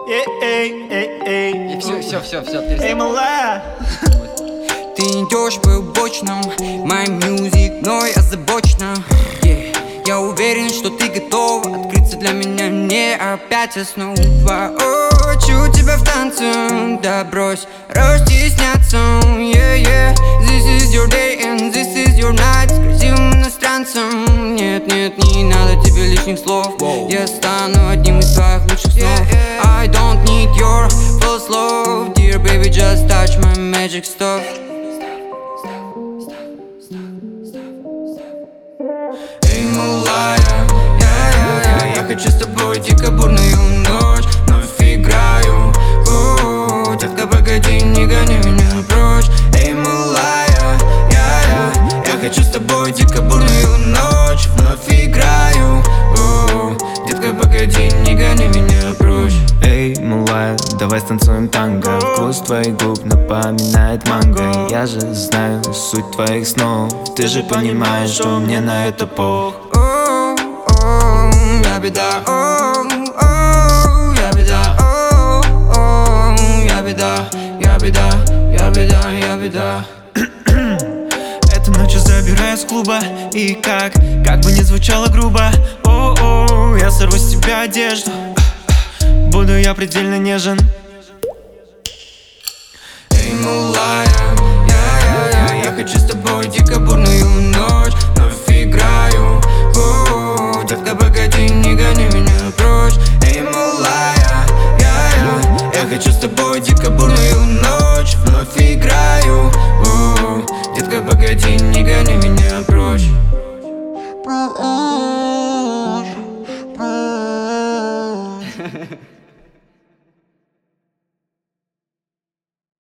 Эй, Все, эй, малая. Ты идешь по убочным, my music, но я озабочена. Я уверен, что ты готова открыться для меня, не опять снова. Хочу тебя в танце, да брось растесняться. This is your day and this is your night. С красивым иностранцем. Нет, не надо тебе лишних слов. Я стану одним из твоих лучших снов. I don't need your false love, dear baby, just touch my magic stuff. Эй, малая, я хочу с тобой дико бурную ночь. Вновь играю, детка, погоди, не гони меня прочь. Эй, малая, я хочу с тобой дико бурную ночь. Вновь играю, детка, погоди, не гони меня прочь. Эй, малая, давай станцуем танго. Вкус твоих губ напоминает манго. Я же знаю суть твоих снов. Ты же понимаешь, что мне на это пох. Я беда, я беда, я беда, я беда, я беда, я беда. Эту ночь я забираю с клуба. И как бы не звучало грубо, я сорву с тебя одежду. Буду я предельно нежен. Эй, малая, я хочу с тобой дико бурную ночь. Вновь играю, детка, погоди, не гони меня прочь. Эй, малая, я хочу с тобой дико бурную ночь. Вновь играю, детка, погоди, не гони меня прочь.